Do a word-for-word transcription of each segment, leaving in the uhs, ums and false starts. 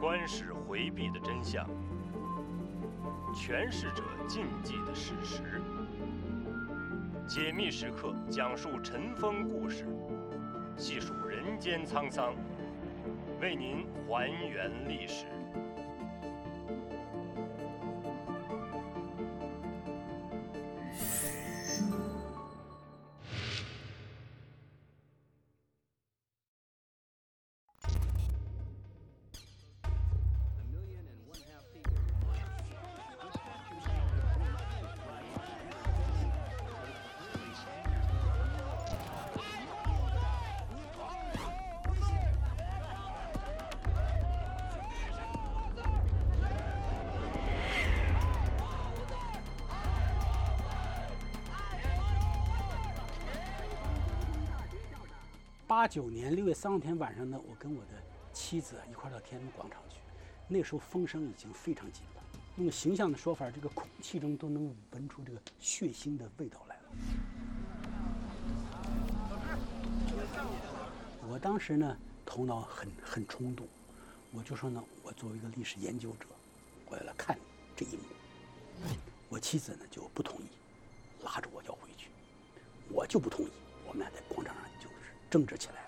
官史回避的真相，诠释者禁忌的事实。解密时刻讲述尘封故事，细数人间沧桑，为您还原历史。 八九年六月三号天晚上呢，我跟我的妻子一块到天安门广场去。那时候风声已经非常紧了，用形象的说法，这个空气中都能闻出这个血腥的味道来了。我当时呢，头脑很很冲动，我就说呢，我作为一个历史研究者，我要来看这一幕。我妻子呢就不同意，拉着我要回去，我就不同意，我们俩在广场上就是争执起来。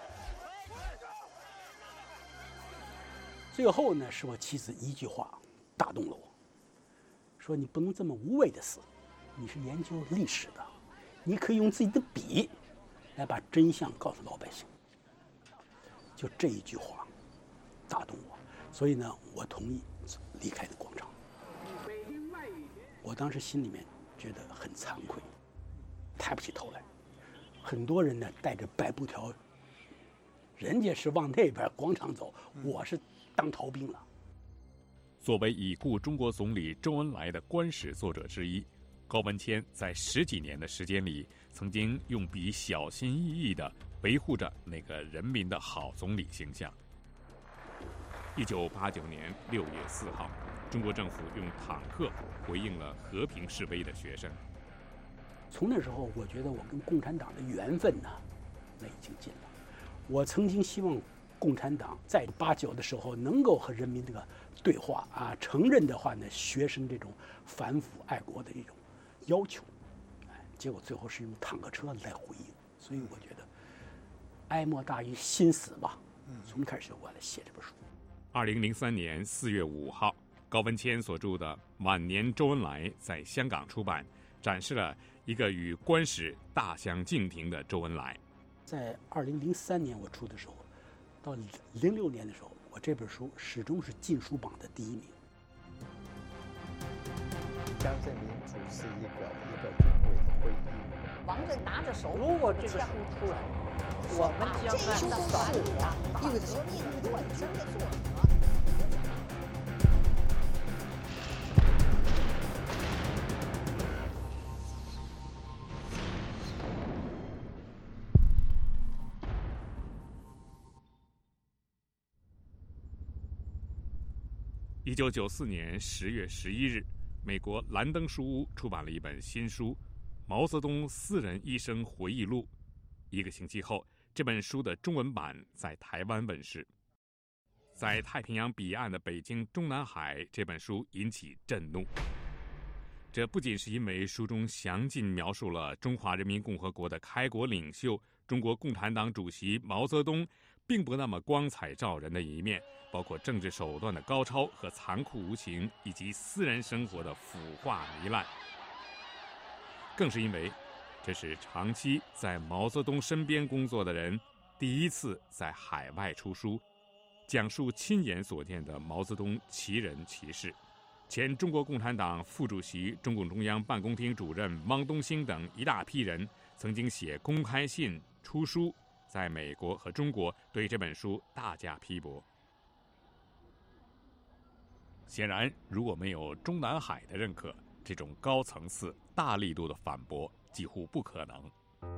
最后呢，是我妻子一句话打动了我，说你不能这么无谓的死，你是研究历史的，你可以用自己的笔来把真相告诉老百姓。就这一句话打动我，所以呢，我同意离开的广场。我当时心里面觉得很惭愧，抬不起头来。很多人呢带着白布条，人家是往那边广场走，我是当逃兵了。 作为已故中国总理周恩来的官史作者之一，高文谦在十几年的时间里，曾经用笔小心翼翼地维护着那个人民的好总理形象。一九八九年六月四号，中国政府用坦克回应了和平示威的学生。 从那时候，我觉得我跟共产党的缘分呢，那已经尽了。我曾经希望共产党在八九的时候能够和人民这个对话啊，承认的话呢，学生这种反腐爱国的一种要求，哎，结果最后是用坦克车来回应。所以我觉得，哀莫大于心死吧。从开始就我来写这本书。 二零零三年四月五号，高文谦所著的《晚年周恩来》在香港出版，展示了一个与官史大相径庭的周恩来。 在二零零三年我出的时候，到零六年的时候，我这本书始终是禁书榜的第一名。 江泽民主持一个一个军委的会议， 王震拿着手， 如果这个书出来，我们将这按是照一个革命短征的作者。 一九九四年十月十一日，美国兰登书屋出版了一本新书《毛泽东私人一生回忆录》。一个星期后，这本书的中文版在台湾问世。在太平洋彼岸的北京中南海，这本书引起震怒。这不仅是因为书中详尽描述了中华人民共和国的开国领袖中国共产党主席毛泽东并不那么光彩照人的一面，包括政治手段的高超和残酷无情，以及私人生活的腐化糜烂。更是因为这是长期在毛泽东身边工作的人第一次在海外出书，讲述亲眼所见的毛泽东奇人奇事。前中国共产党副主席、中共中央办公厅主任汪东兴等一大批人曾经写公开信、出书，在美国和中国对这本书大加批驳。显然，如果没有中南海的认可，这种高层次、大力度的反驳几乎不可能。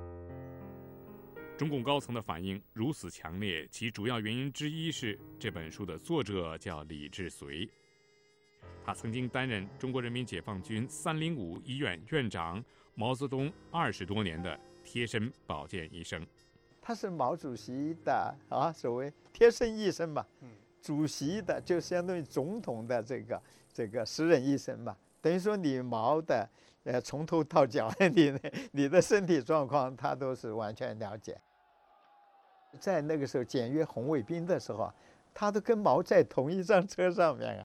中共高层的反应如此强烈，其主要原因之一是这本书的作者叫李志绥，他曾经担任中国人民解放军三零五医院院长，毛泽东二十多年的贴身保健医生。 他是毛主席的啊，所谓贴身医生嘛。 主席的，就相当于总统的这个这个私人医生嘛，等于说你毛的，呃，从头到脚，你你的身体状况他都是完全了解。在那个时候检阅红卫兵的时候，他都跟毛在同一张车上面啊，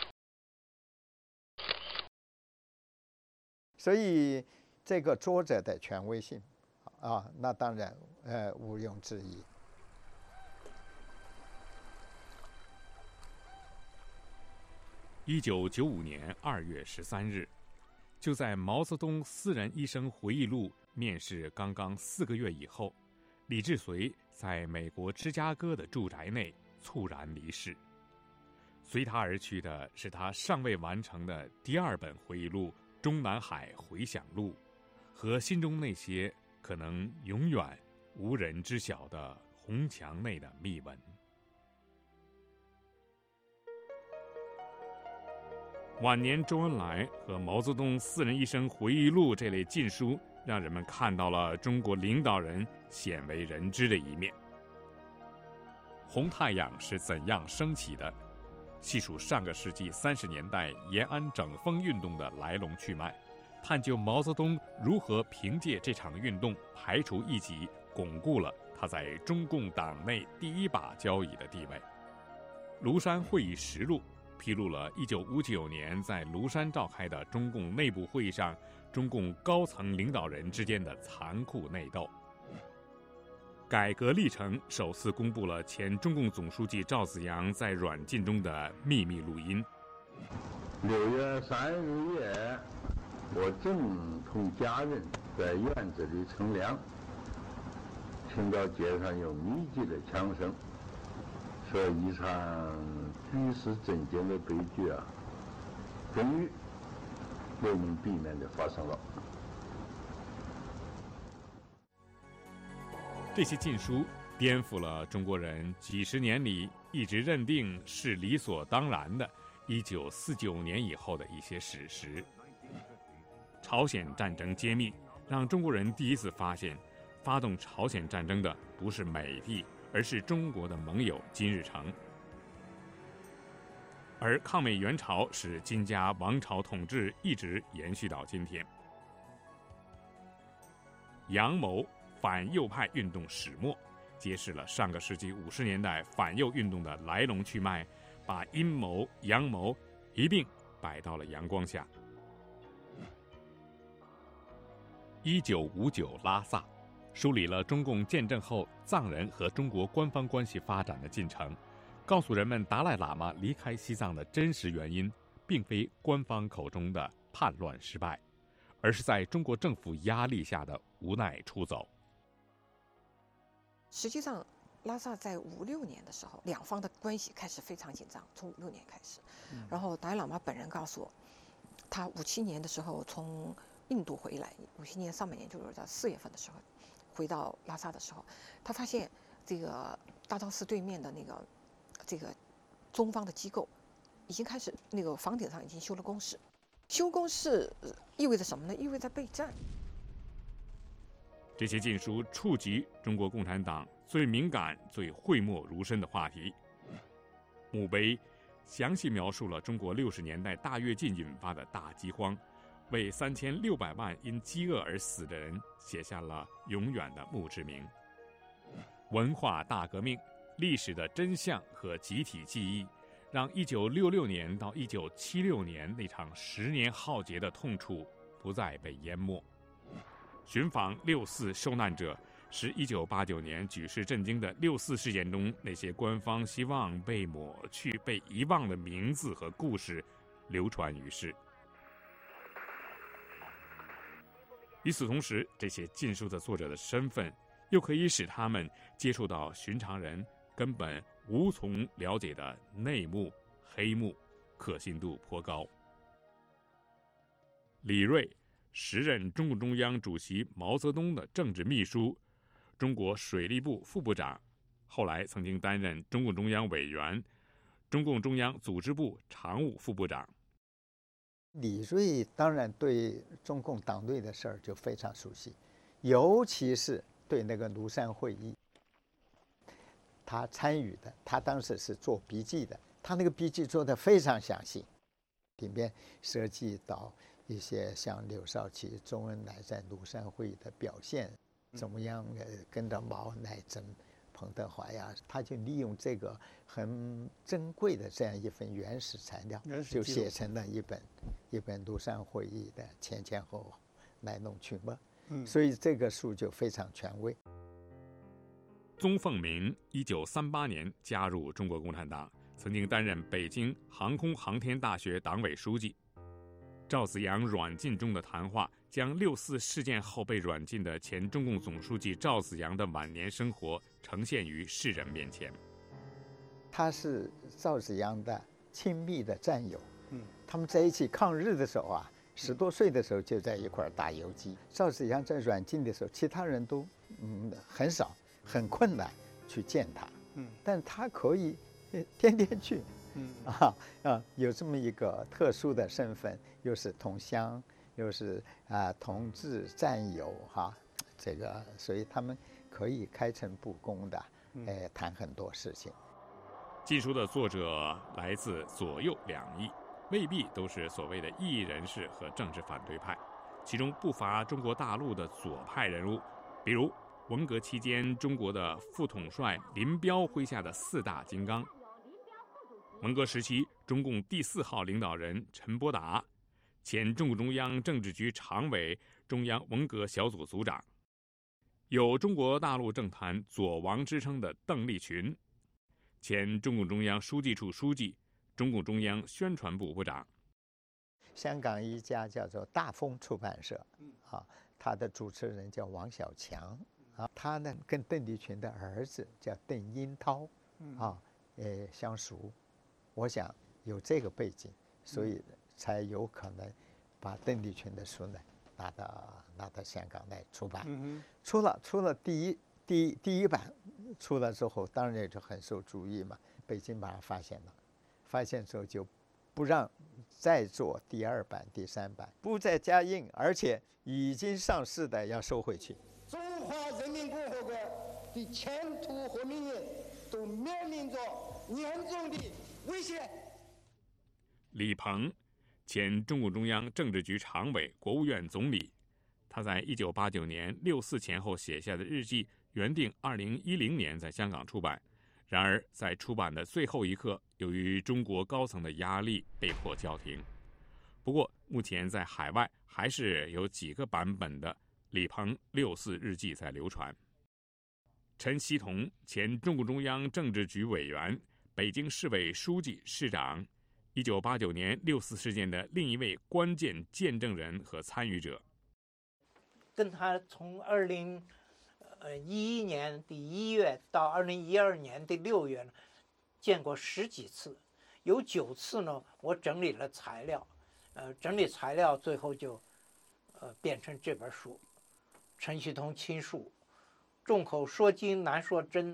所以这个作者的权威性啊，那当然呃毋庸置疑。 一九九五年二月十三日，就在毛泽东私人医生回忆录面世刚刚四个月以后，李志绥在美国芝加哥的住宅内猝然离世。随他而去的是他尚未完成的第二本回忆录《中南海回响录》，和心中那些可能永远无人知晓的红墙内的密文。晚年周恩来和毛泽东私人医生回忆录这类禁书，让人们看到了中国领导人鲜为人知的一面。红太阳是怎样升起的？细数上个世纪三十年代延安整风运动的来龙去脉，探究毛泽东如何凭借这场运动排除异己，巩固了他在中共党内第一把交椅的地位。庐山会议实录披露了一九五九年在庐山召开的中共内部会议上，中共高层领导人之间的残酷内斗。改革历程首次公布了前中共总书记赵紫阳在软禁中的秘密录音。 六月三日夜，我正同家人在院子里乘凉，听到街上有密集的枪声，说一场举世震惊的悲剧啊，终于未能避免地发生了。 这些禁书颠覆了中国人几十年里一直认定是理所当然的一九四九年以后的一些史实。朝鲜战争揭秘，让中国人第一次发现，发动朝鲜战争的不是美帝，而是中国的盟友金日成。而抗美援朝使金家王朝统治一直延续到今天。阳谋反右派运动始末，揭示了上个世纪五十年代反右运动的来龙去脉，把阴谋、阳谋一并摆到了阳光下。一九五九拉萨梳理了中共建政后藏人和中国官方关系发展的进程，告诉人们达赖喇嘛离开西藏的真实原因，并非官方口中的叛乱失败，而是在中国政府压力下的无奈出走。 实际上，拉萨在五六年的时候，两方的关系开始非常紧张，从五六年开始。嗯、然后达赖喇嘛本人告诉我，他五七年的时候从印度回来，五七年上半年就是在四月份的时候，回到拉萨的时候，他发现这个大昭寺对面的那个这个中方的机构已经开始那个房顶上已经修了工事，修工事意味着什么呢？意味着备战。 这些禁书触及中国共产党最敏感、最讳莫如深的话题。墓碑详细描述了中国六十年代大跃进引发的大饥荒，为三千六百万因饥饿而死的人写下了永远的墓志铭。文化大革命、历史的真相和集体记忆，让一九六六年到一九七六年那场十年浩劫的痛楚不再被淹没。寻访六四受难者，使一九八九年举世震惊的六四事件中那些官方希望被抹去、被遗忘的名字和故事流传于世。与此同时，这些禁书的作者的身份又可以使他们接触到寻常人根本无从了解的内幕、黑幕，可信度颇高。李锐，时任中共中央主席毛泽东的政治秘书，中国水利部副部长，后来曾经担任中共中央委员、中共中央组织部常务副部长。 李锐当然对中共党内的事儿就非常熟悉，尤其是对那个庐山会议。 他参与的，他当时是做笔记的，他那个笔记做得非常详细，里面涉及到一些像刘少奇、周恩来在庐山会议的表现，怎么样呃跟着毛乃真、彭德怀呀，他就利用这个很珍贵的这样一份原始材料，就写成了一本一本庐山会议的前前后后来龙去脉。嗯，所以这个书就非常权威。 宗凤鸣一九三八年加入中国共产党，曾经担任北京航空航天大学党委书记。赵紫阳软禁中的谈话，将六四事件后被软禁的前中共总书记赵紫阳的晚年生活呈现于世人面前。 他是赵紫阳的亲密的战友，嗯，他们在一起抗日的时候啊，十多岁的时候就在一块打游击。赵紫阳在软禁的时候，其他人都嗯很少，很困难去见他，嗯，但他可以天天去。嗯啊啊，有这么一个特殊的身份，又是同乡，又是啊同志战友哈、啊，这个所以他们可以开诚布公的，哎谈很多事情。 禁书的作者来自左右两翼，未必都是所谓的异议人士和政治反对派，其中不乏中国大陆的左派人物，比如文革期间中国的副统帅林彪麾下的四大金刚。文革时期，中共第四号领导人陈伯达，前中共中央政治局常委、中央文革小组组长；有中国大陆政坛左王之称的邓力群，前中共中央书记处书记、中共中央宣传部部长。 香港一家叫做大风出版社，啊，他的主持人叫王小强，啊，他呢跟邓力群的儿子叫邓英涛，啊，呃相熟。我想有这个背景，所以才有可能把邓力群的书呢拿到拿到香港来出版。嗯、出了出了第一第一第一版出了之后，当然也就很受注意嘛。北京把它发现了，发现之后就不让再做第二版、第三版，不再加印，而且已经上市的要收回去。 中华人民共和国的前途和命运都面临着严重的危险。 李鹏，前中共中央政治局常委、国务院总理，他在一九八九年六四前后写下的日记，原定二零一零年在香港出版，然而在出版的最后一刻，由于中国高层的压力，被迫叫停。不过，目前在海外还是有几个版本的李鹏六四日记在流传。陈锡同，前中共中央政治局委员、北京市委书记、市长，一九八九年六四事件的另一位关键见证人和参与者。 跟他从二零呃一一年的一月到二零一二年的六月呢，见过十几次，有九次呢，我整理了材料，呃，整理材料最后就呃变成这本书，陈锡同亲述，众口说经难说真。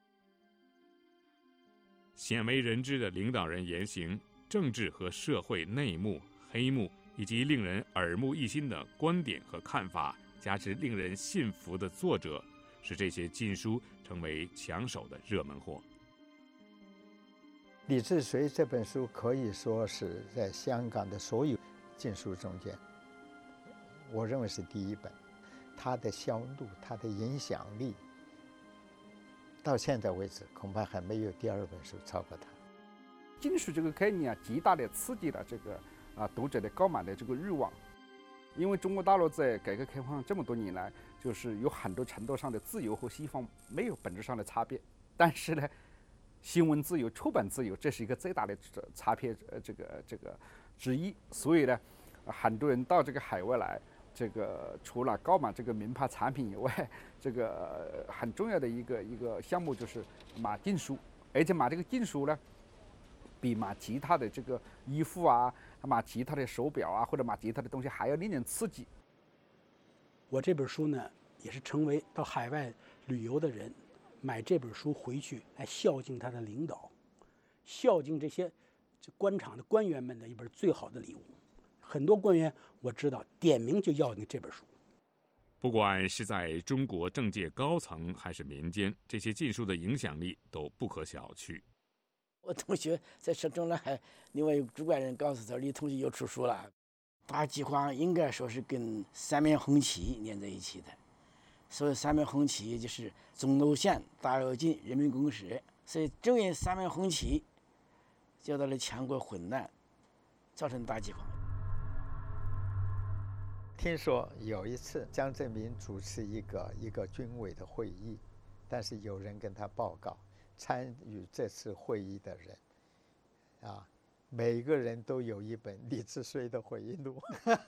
鲜为人知的领导人言行、政治和社会内幕、黑幕，以及令人耳目一新的观点和看法，加之令人信服的作者，使这些禁书成为抢手的热门货。 李志绥这本书可以说是在香港的所有禁书中间，我认为是第一本。它的销路、它的影响力，到现在为止恐怕还没有第二本书超过它。 禁书这个概念啊，极大的刺激了这个啊读者的购买的这个欲望。因为中国大陆在改革开放这么多年来，就是有很多程度上的自由和西方没有本质上的差别，但是呢，新闻自由、出版自由，这是一个最大的差别，呃，这个这个之一。所以呢，很多人到这个海外来。这个除了购买这个名牌产品以外，这个很重要的一个一个项目就是买禁书，而且买这个禁书呢，比买其他的这个衣服啊、买其他的手表啊或者买其他的东西还要令人刺激。 我这本书呢，也是成为到海外旅游的人买这本书回去来孝敬他的领导，孝敬这些这官场的官员们的一本最好的礼物。很多官员我知道点名就要你这本书。 不管是在中国政界高层还是民间，这些禁书的影响力都不可小觑。 我同学在省中呢，还另外有主管人告诉他，李同学又出书了。大饥荒应该说是跟三面红旗连在一起的。所谓三面红旗，就是钟楼县、大跃进、人民公社，所以正因三面红旗，教导了强国混乱，造成大饥荒。 听说有一次江泽民主持一个一个军委的会议，但是有人跟他报告，参与这次会议的人，啊，每个人都有一本李志绥的回忆录。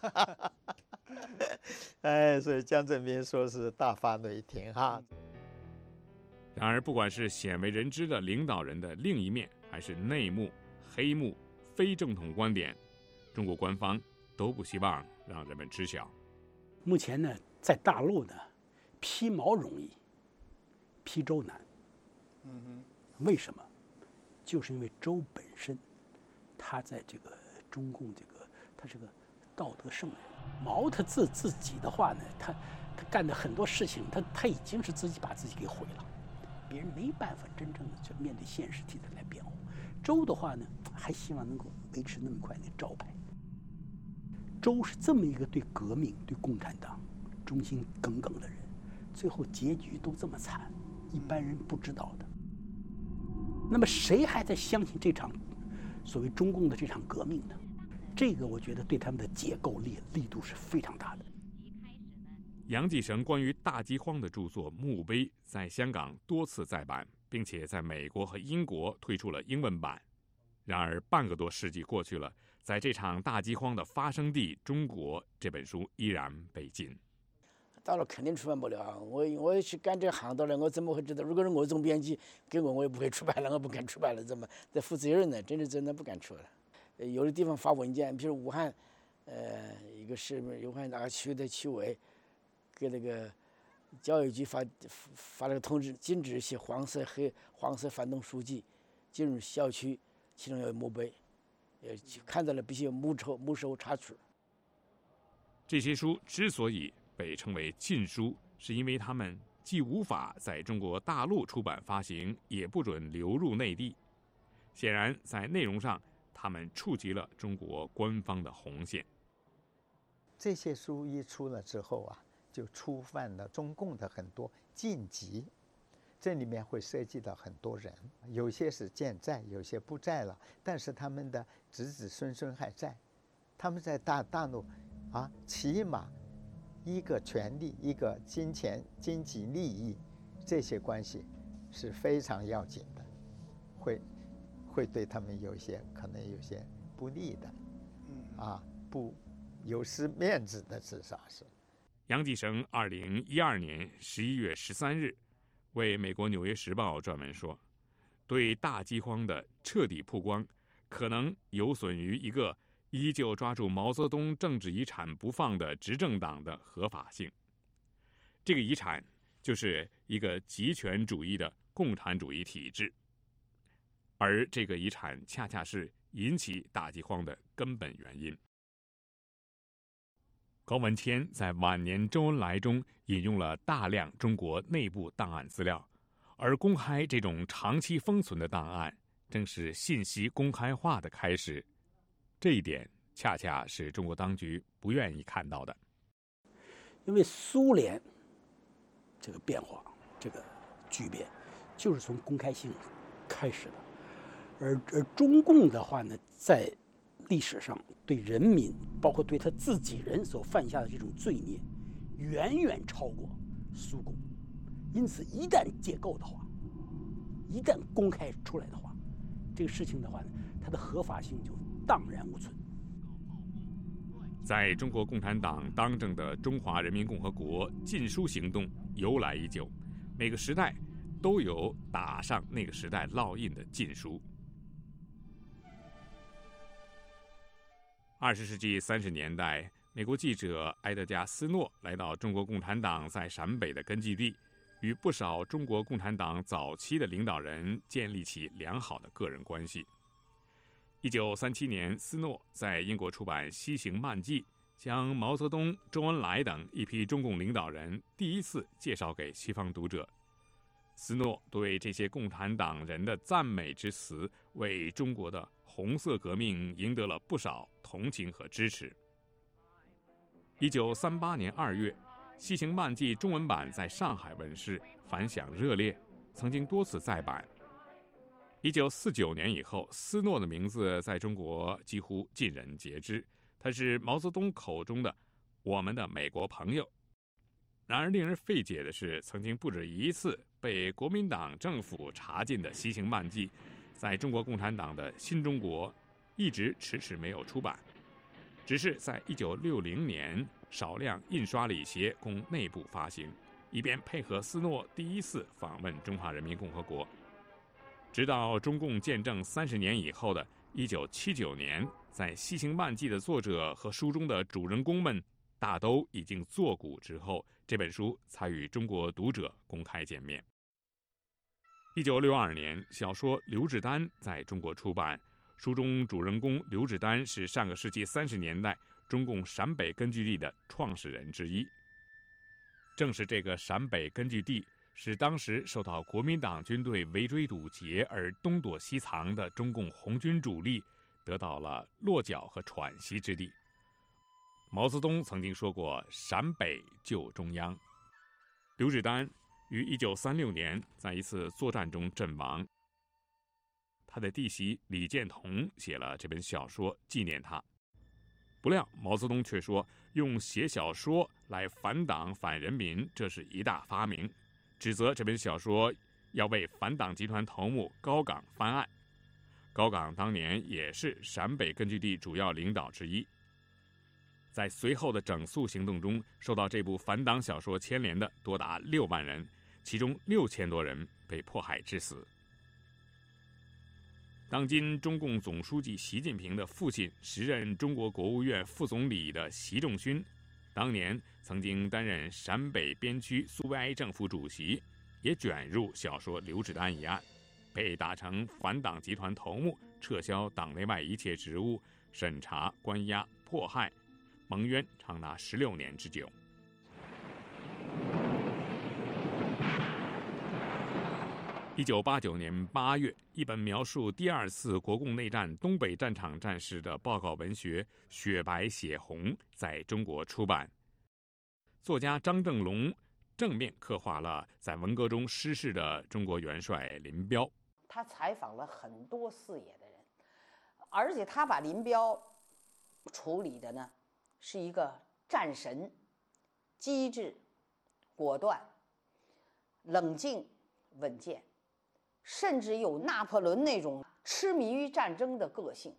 哎，所以江泽民说是大发雷霆哈。 然而，不管是鲜为人知的领导人的另一面，还是内幕、黑幕、非正统观点，中国官方都不希望让人们知晓。 目前呢，在大陆呢，披毛容易，披周难。 嗯哼。 为什么？就是因为周本身，他在这个中共这个，他是个道德圣人。毛他自自己的话呢，他他干的很多事情，他他已经是自己把自己给毁了，别人没办法真正的去面对现实替他来辩护。周的话呢，还希望能够维持那么块那个招牌。周是这么一个对革命、对共产党忠心耿耿的人，最后结局都这么惨，一般人不知道的。那么谁还在相信这场所谓中共的这场革命呢？这个我觉得对他们的解构力力度是非常大的。 杨继绳关于大饥荒的著作《墓碑》在香港多次再版，并且在美国和英国推出了英文版。然而半个多世纪过去了，在这场大饥荒的发生地中国，这本书依然被禁。 大陆肯定出版不了，我我去干这行当了，我怎么会知道？如果是我总编辑给我，我也不会出版了，我不敢出版了，怎么得负责任呢？真是真的不敢出了。有的地方发文件，比如武汉，呃，一个市武汉哪个区的区委给那个教育局发发了个通知，禁止一些黄色黑黄色反动书籍进入校区，其中有墓碑，也看到了必须有没收没收查处。 这些书之所以被称为禁书，是因为它们既无法在中国大陆出版发行，也不准流入内地。显然，在内容上，他们触及了中国官方的红线。 这些书一出了之后啊，就触犯了中共的很多禁忌，这里面会涉及到很多人，有些是健在，有些不在了，但是他们的子子孙孙还在，他们在大大陆啊，起码一个权利，一个金钱、经济利益，这些关系是非常要紧的，会会对他们有些可能有些不利的，啊，不有失面子的，至少是。 杨继绳二零一二年十一月十三日为美国《纽约时报》撰文说，对大饥荒的彻底曝光，可能有损于一个依旧抓住毛泽东政治遗产不放的执政党的合法性。这个遗产就是一个极权主义的共产主义体制，而这个遗产恰恰是引起大饥荒的根本原因。高文谦在晚年周恩来中引用了大量中国内部档案资料，而公开这种长期封存的档案，正是信息公开化的开始。这一点恰恰是中国当局不愿意看到的。 因为苏联这个变化，这个巨变，就是从公开性开始的，而而中共的话呢，在历史上对人民，包括对他自己人所犯下的这种罪孽，远远超过苏共。因此，一旦解构的话，一旦公开出来的话，这个事情的话呢，它的合法性就荡然无存。 在中国共产党当政的中华人民共和国，禁书行动由来已久，每个时代都有打上那个时代烙印的禁书。二十世纪三十年代，美国记者埃德加·斯诺来到中国共产党在陕北的根据地，与不少中国共产党早期的领导人建立起良好的个人关系。一九三七年，斯诺在英国出版《西行漫记》， 将毛泽东、周恩来等一批中共领导人第一次介绍给西方读者。斯诺对这些共产党人的赞美之词，为中国的红色革命赢得了不少同情和支持。一九三八年二月，《西行漫记》中文版在上海问世，反响热烈，曾经多次再版。一九四九年以后，斯诺的名字在中国几乎尽人皆知，他是毛泽东口中的“我们的美国朋友”。然而，令人费解的是，曾经不止一次被国民党政府查禁的《西行漫记》，在中国共产党的新中国一直迟迟没有出版，只是在一九六零年少量印刷了一些供内部发行，以便配合斯诺第一次访问中华人民共和国。直到中共建政三十年以后的一九七九年，在《西行漫记》的作者和书中的主人公们大都已经作古之后，这本书才与中国读者公开见面。一九六二年，小说《刘志丹》在中国出版，书中主人公刘志丹是上个世纪三十年代中共陕北根据地的创始人之一。正是这个陕北根据地，使当时受到国民党军队围追堵截而东躲西藏的中共红军主力得到了落脚和喘息之地。毛泽东曾经说过：“陕北救中央。”刘志丹于一九三六年在一次作战中阵亡，他的弟媳李建彤写了这本小说纪念他。不料毛泽东却说，用写小说来反党反人民，这是一大发明，指责这本小说要为反党集团头目高岗翻案。高岗当年也是陕北根据地主要领导之一。在随后的整肃行动中，受到这部反党小说牵连的多达六万人，其中六千多人被迫害致死。当今中共总书记习近平的父亲，时任中国国务院副总理的习仲勋，当年曾经担任陕北边区苏维埃政府主席，也卷入小说刘志丹一案，被打成反党集团头目，撤销党内外一切职务，审查、关押、迫害，蒙冤长达十六年之久。一九八九年八月，一本描述第二次国共内战东北战场战事的报告文学《雪白血红》在中国出版。作家张正龙正面刻画了在文革中失势的中国元帅林彪。 他采访了很多四野的人，而且他把林彪处理的呢是一个战神，机智、果断、冷静、稳健，甚至有拿破仑那种痴迷于战争的个性。《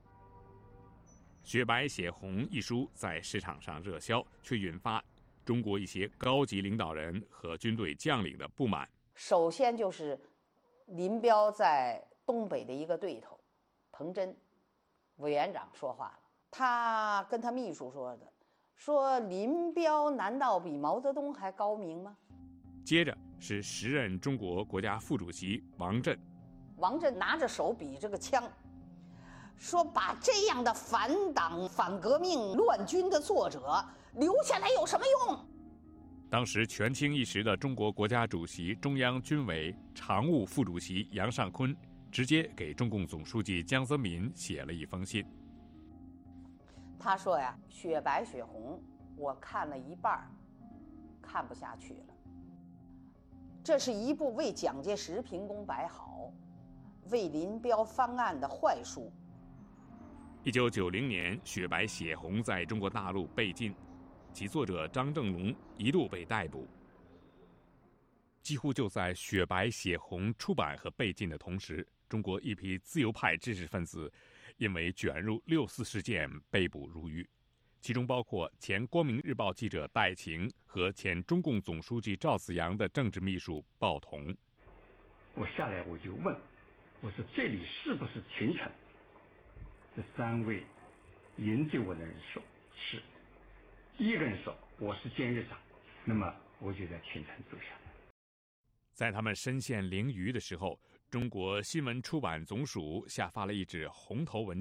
雪白血红》一书在市场上热销，却引发中国一些高级领导人和军队将领的不满。 首先就是林彪在东北的一个对头彭真委员长说话了，他跟他秘书说的，说林彪难道比毛泽东还高明吗？ 接着是时任中国国家副主席王震， 王震拿着手比这个枪，说把这样的反党反革命乱军的作者留下来有什么用？ 当时权倾一时的中国国家主席、中央军委常务副主席杨尚昆直接给中共总书记江泽民写了一封信。 他说呀，雪白雪红我看了一半，看不下去了。这是一部为蒋介石评功摆好、为林彪翻案的坏书。 一九九零年，《雪白血红》在中国大陆被禁，其作者张正龙一度被逮捕。几乎就在《雪白血红》出版和被禁的同时，中国一批自由派知识分子因为卷入六四事件被捕入狱，其中包括前《光明日报》记者戴晴和前中共总书记赵紫阳的政治秘书鲍同。 我下来我就问，我说这里是不是秦城？这三位营救我的人说是，一个人说我是监狱长，那么我就在秦城住下来。 在他们身陷囹圄的时候，中国新闻出版总署下发了一纸红头文件，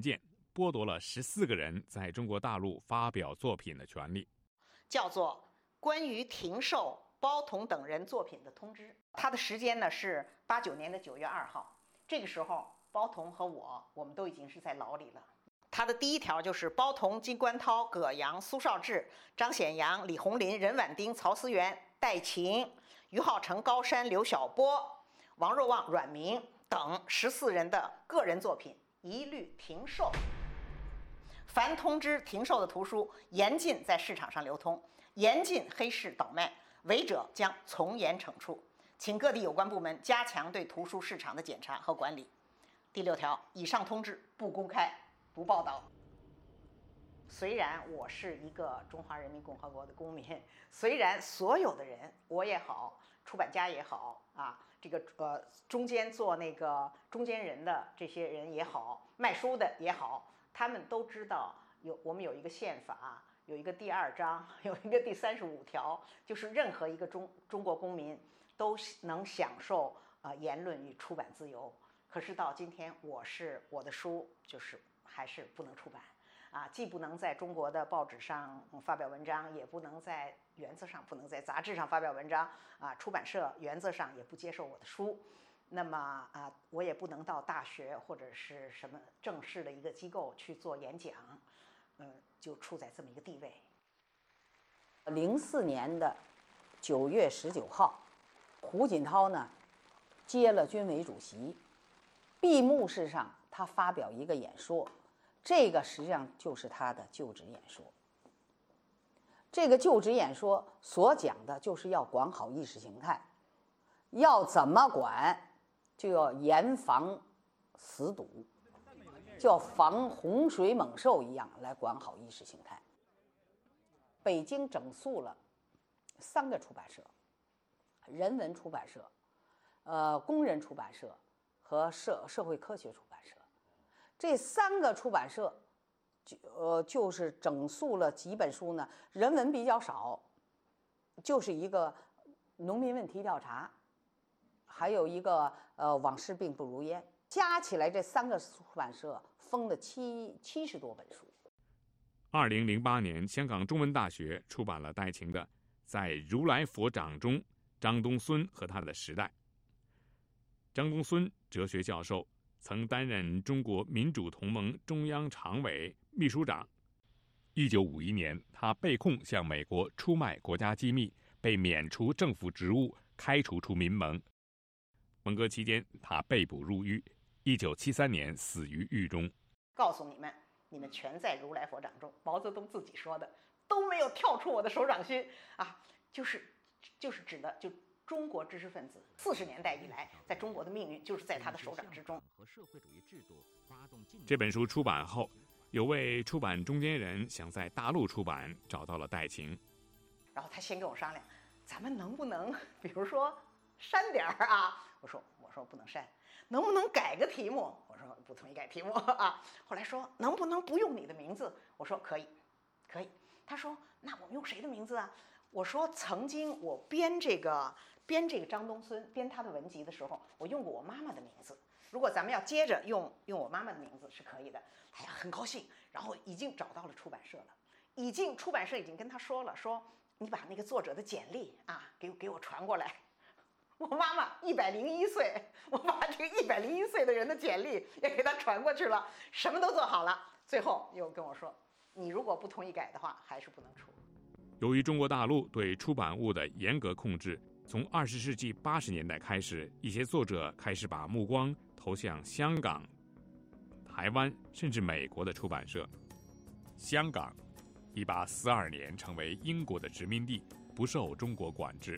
剥夺了十四个人在中国大陆发表作品的权利， 叫做《关于停售包同等人作品的通知》。它的时间呢是八九年的九月二号。这个时候，包同和我，我们都已经是在牢里了。它的第一条就是包同、金观涛、葛阳、苏绍志、张显阳、李红林、任婉丁、曹思源、戴晴、于浩成、高山、刘晓波、王若望、阮明等十四人的个人作品一律停售。凡通知停售的图书，严禁在市场上流通，严禁黑市倒卖，违者将从严惩处。请各地有关部门加强对图书市场的检查和管理。第六条，以上通知不公开、不报道。虽然我是一个中华人民共和国的公民，虽然所有的人，我也好，出版家也好啊，这个呃中间做那个中间人的这些人也好，卖书的也好，他们都知道有我们有一个宪法，有一个第二章，有一个第三十五条，就是任何一个中中国公民都能享受呃言论与出版自由。可是到今天，我是我的书就是还是不能出版啊，既不能在中国的报纸上发表文章，也不能在原则上不能在杂志上发表文章啊，出版社原则上也不接受我的书。那么啊，我也不能到大学或者是什么正式的一个机构去做演讲，嗯，就处在这么一个地位。零四年的九月十九号，胡锦涛呢接了军委主席，闭幕式上他发表一个演说，这个实际上就是他的就职演说。这个就职演说所讲的就是要管好意识形态，要怎么管，就要严防死堵，就要防洪水猛兽一样来管好意识形态。北京整肃了三个出版社，人文出版社、呃工人出版社和社社会科学出版社，这三个出版社就呃就是整肃了几本书呢，人文比较少，就是一个农民问题调查，还有一个呃往事并不如烟，加起来这三个出版社封了七七十多本书。 二零零八年，香港中文大学出版了戴晴的《在如来佛掌中，张东荪和他的时代》。张东荪哲学教授，曾担任中国民主同盟中央常委秘书长。一九五一年，他被控向美国出卖国家机密，被免除政府职务，开除出民盟。文革期间，他被捕入狱，一九七三年死于狱中。 告诉你们，你们全在如来佛掌中，毛泽东自己说的，都没有跳出我的手掌心啊，就是就是指的就中国知识分子四十年代以来在中国的命运就是在他的手掌之中。 这本书出版后，有位出版中间人想在大陆出版，找到了戴晴。 然后他先跟我商量，咱们能不能比如说删点儿啊？我说我说不能删。能不能改个题目？我说不同意改题目啊。后来说能不能不用你的名字？我说可以，可以。他说那我们用谁的名字啊？我说曾经我编这个编这个张东荪编他的文集的时候，我用过我妈妈的名字。如果咱们要接着用用我妈妈的名字是可以的。哎呀，很高兴。然后已经找到了出版社了，已经出版社已经跟他说了，说你把那个作者的简历啊给给我传过来。我妈妈一百零一岁，我把这个一百零一岁的人的简历也给他传过去了，什么都做好了。最后又跟我说，你如果不同意改的话，还是不能出。 由于中国大陆对出版物的严格控制，从二十世纪八十年代开始，一些作者开始把目光投向香港、台湾甚至美国的出版社。香港，一八四二年成为英国的殖民地，不受中国管制。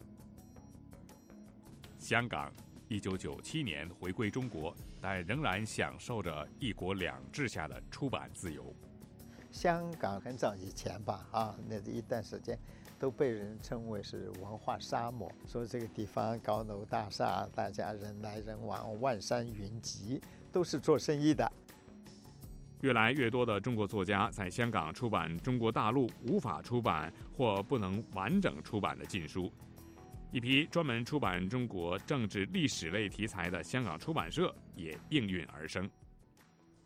香港一九九七年回归中国，但仍然享受着一国两制下的出版自由。 香港很早以前吧，啊，那一段时间都被人称为是文化沙漠，说这个地方高楼大厦，大家人来人往，万山云集，都是做生意的。 越来越多的中国作家在香港出版中国大陆无法出版或不能完整出版的禁书。一批专门出版中国政治历史类题材的香港出版社也应运而生。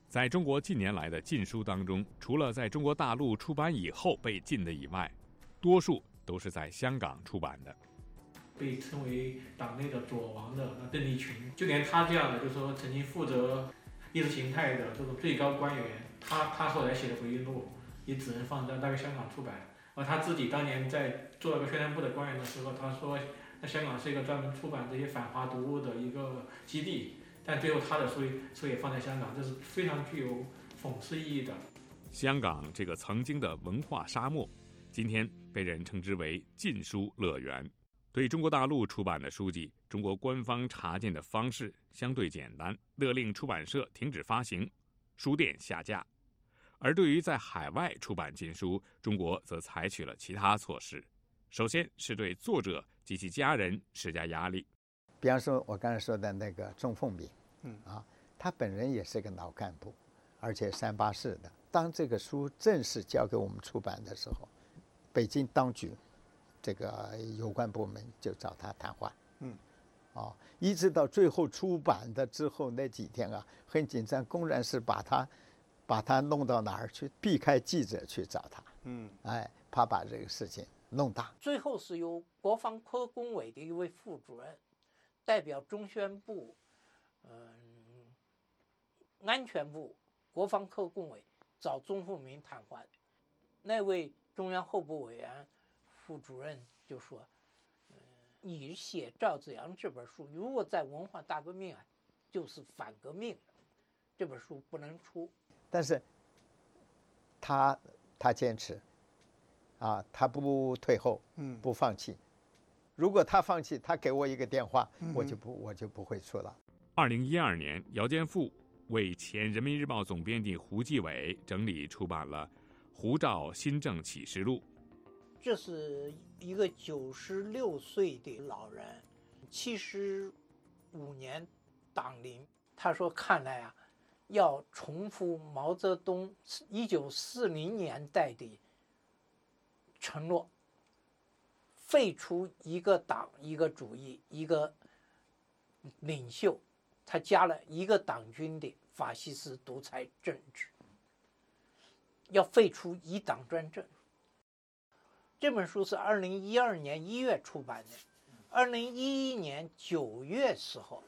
在中国近年来的禁书当中，除了在中国大陆出版以后被禁的以外，多数都是在香港出版的。 被称为党内的左王的邓力群，就连他这样的，就是说曾经负责意识形态的这种最高官员，他他后来写的回忆录也只能放在那个香港出版。而他自己当年在做那个宣传部的官员的时候，他说那香港是一个专门出版这些反华读物的一个基地。但最后他的书书也放在香港，这是非常具有讽刺意义的。 香港这个曾经的文化沙漠，今天被人称之为禁书乐园。对中国大陆出版的书籍，中国官方查禁的方式相对简单，勒令出版社停止发行，书店下架。而对于在海外出版禁书，中国则采取了其他措施。首先是对作者及其家人施加压力。 比方说我刚才说的那个钟凤鸣，嗯啊，他本人也是个老干部，而且三八式的。当这个书正式交给我们出版的时候，北京当局这个有关部门就找他谈话，嗯，啊，一直到最后出版的之后那几天啊，很紧张，公然是把他把他弄到哪儿去，避开记者去找他，嗯，哎，怕把这个事情弄大。 最后是由国防科工委的一位副主任代表中宣部、嗯、安全部、国防科工委找钟凤鸣谈话。那位中央候补委员副主任就说：“嗯、你写赵子阳这本书，如果在文化大革命啊，就是反革命，这本书不能出。” 但是他他坚持，啊，他不退后，嗯，不放弃。如果他放弃，他给我一个电话，嗯、我就不我就不会出了。 二零一二年，姚坚富为前人民日报总编辑胡继伟整理出版了《胡兆新政启示录》。 这是一个九十六岁的老人，七十五年党龄。他说：“看来啊，要重复毛泽东一九四零年代的承诺，废除一个党、一个主义、一个领袖。”他加了一个党军的法西斯独裁政治，要废除一党专政。这本书是二零一二年一月出版的，二零一一年九月时候，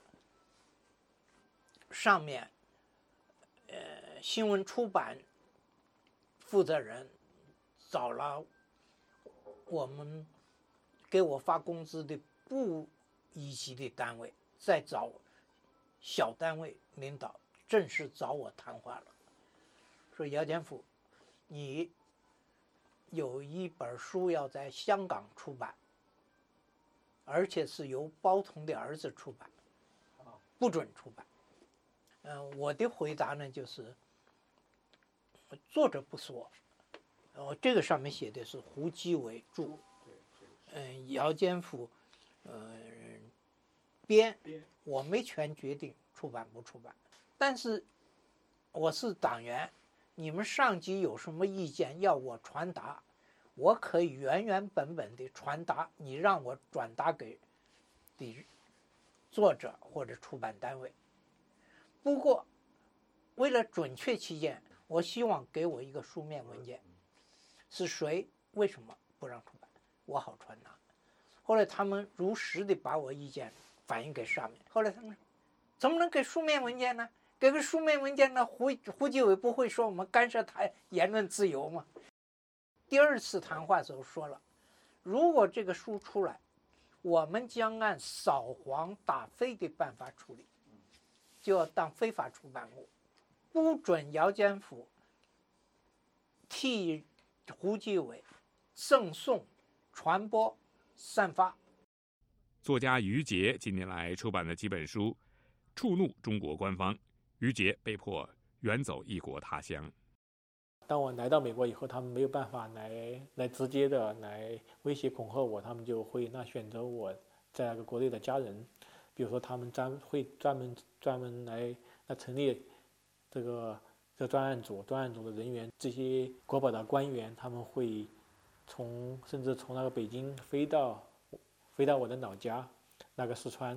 上面，呃，新闻出版负责人找了我们给我发工资的部一级的单位，再找小单位领导正式找我谈话了，说姚坚富，你有一本书要在香港出版，而且是由包同的儿子出版，不准出版。嗯、呃，我的回答呢就是，作者不说，呃，这个上面写的是胡基伟著，嗯、呃，姚坚富，呃，编。我没权决定出版不出版，但是我是党员，你们上级有什么意见要我传达，我可以原原本本的传达，你让我转达给的作者或者出版单位。不过为了准确起见，我希望给我一个书面文件，是谁为什么不让出版，我好传达。后来他们如实的把我意见反映给上面。后来他们说，怎么能给书面文件呢？给个书面文件呢，胡胡继伟不会说我们干涉他言论自由吗？第二次谈话的时候说了，如果这个书出来，我们将按扫黄打非的办法处理，就要当非法出版物，不准姚坚富替胡继伟赠送、传播、散发。 作家于杰近年来出版的几本书触怒中国官方，于杰被迫远走异国他乡。 当我来到美国以后，他们没有办法来来直接的来威胁恐吓我，他们就会那选择我在那个国内的家人，比如说他们专会专门专门来来成立这个这个专案组，专案组的人员，这些国保的官员，他们会从甚至从那个北京飞到飞到我的老家那个四川，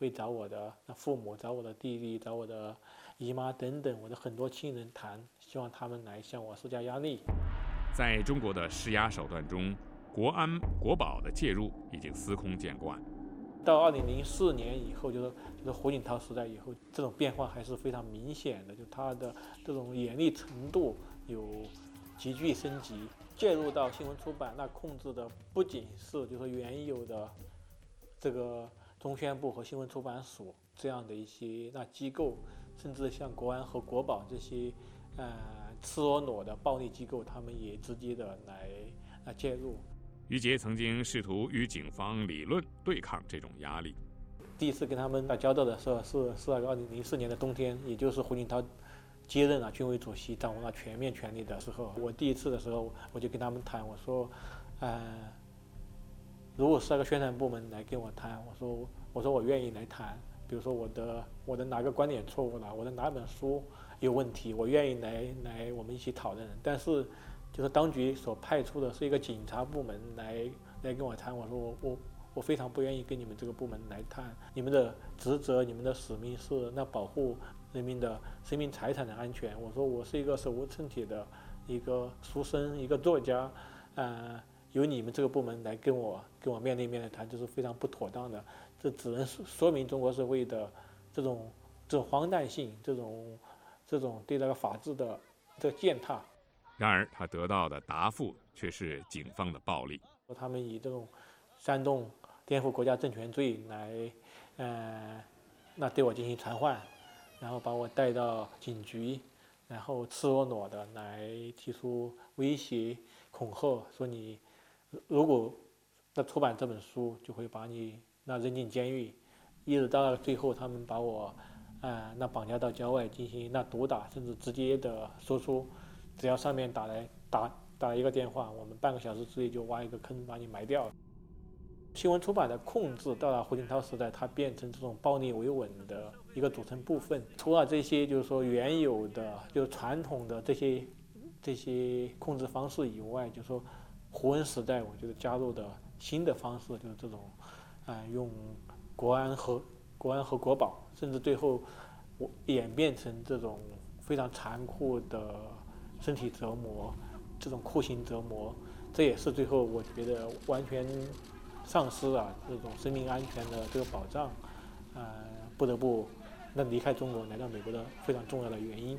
会找我的父母、找我的弟弟、找我的姨妈等等我的很多亲人谈，希望他们来向我施加压力。 在中国的施压手段中，国安国保的介入已经司空见惯。 到二零零四年以后，就是就是胡锦涛时代以后，这种变化还是非常明显的，就他的这种严厉程度有急剧升级。介入到新闻出版，那控制的不仅是就是原有的这个中宣部和新闻出版署这样的一些那机构，甚至像国安和国保这些呃赤裸裸的暴力机构，他们也直接的来来介入。 于杰曾经试图与警方理论对抗这种压力。 第一次跟他们打交道的时候是是那个二零零四年的冬天，也就是胡锦涛接任了军委主席，掌握了全面权力的时候。我第一次的时候，我就跟他们谈，我说，呃，如果是那个宣传部门来跟我谈，我说我说我愿意来谈，比如说我的我的哪个观点错误了，我的哪本书有问题，我愿意来来我们一起讨论。但是就是当局所派出的是一个警察部门来来跟我谈，我说我我我非常不愿意跟你们这个部门来谈，你们的职责、你们的使命是那保护人民的生命财产的安全。我说我是一个手无寸铁的一个书生，一个作家，呃，由你们这个部门来跟我跟我面对面的谈，就是非常不妥当的。这只能说明中国社会的这种这种荒诞性，这种这种对那个法治的这个践踏。 然而，他得到的答复却是警方的暴力。 他们以这种煽动、颠覆国家政权罪来，呃，那对我进行传唤，然后把我带到警局，然后赤裸裸的来提出威胁、恐吓，说你如果那出版这本书，就会把你那扔进监狱，一直到最后，他们把我，呃，那绑架到郊外进行那毒打，甚至直接的说出，只要上面打来打打一个电话，我们半个小时之内就挖一个坑把你埋掉。新闻出版的控制到了胡锦涛时代，它变成这种暴力维稳的一个组成部分。除了这些，就是说原有的就传统的这些这些控制方式以外，就是说胡温时代，我觉得加入的新的方式就是这种，啊、呃，用国安和国安和国保，甚至最后我演变成这种非常残酷的身体折磨，这种酷刑折磨，这也是最后我觉得完全丧失了这种生命安全的这个保障，呃，不得不那离开中国来到美国的非常重要的原因。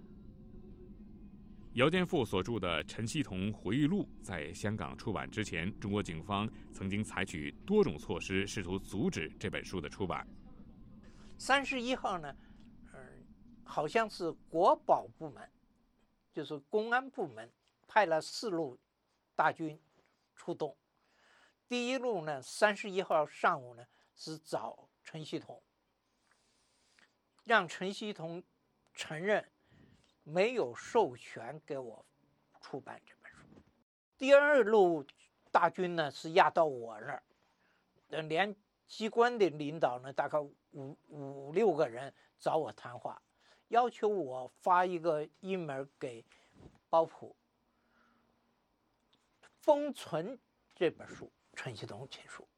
姚建富所著的《陈希同回忆录》在香港出版之前，中国警方曾经采取多种措施，试图阻止这本书的出版。 三十一号呢，嗯、呃，好像是国保部门，就是公安部门派了四路大军出动。第一路呢，三十一号上午呢是找陈希同，让陈希同承认没有授权给我出版这本书。第二路大军呢是压到我那儿，连机关的领导呢大概五五六个人找我谈话，要求我发一个 email 给包普，封存这本书。陈希同亲书。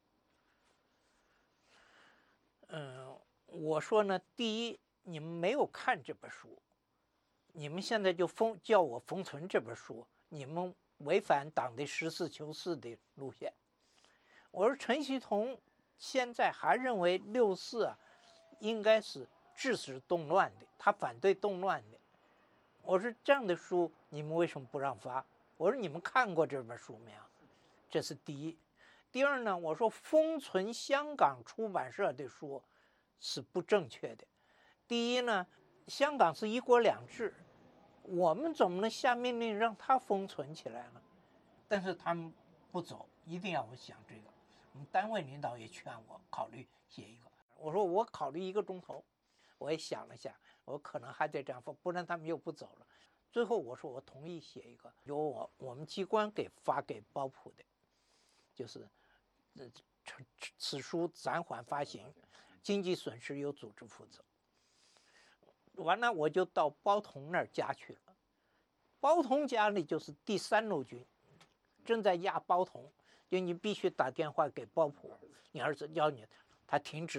嗯，我说呢，第一，你们没有看这本书，你们现在就封叫我封存这本书，你们违反党的实事求是的路线。我说陈希同现在还认为六四啊，应该是制止动乱的，他反对动乱的。我说这样的书你们为什么不让发？我说你们看过这本书没有？这是第一。第二呢，我说封存香港出版社的书是不正确的。第一呢，香港是一国两制，我们怎么能下命令让它封存起来呢？但是他们不走，一定要我想这个。我们单位领导也劝我考虑写一个。我说我考虑一个钟头，我也想了想，我可能还得这样封，不然他们又不走了。最后我说我同意写一个，由我我们机关给发给包普的，就是呃此书暂缓发行，经济损失由组织负责。完了我就到包同那儿家去了，包同家里就是第三路军，正在压包同，就你必须打电话给包普，你儿子要你，他停止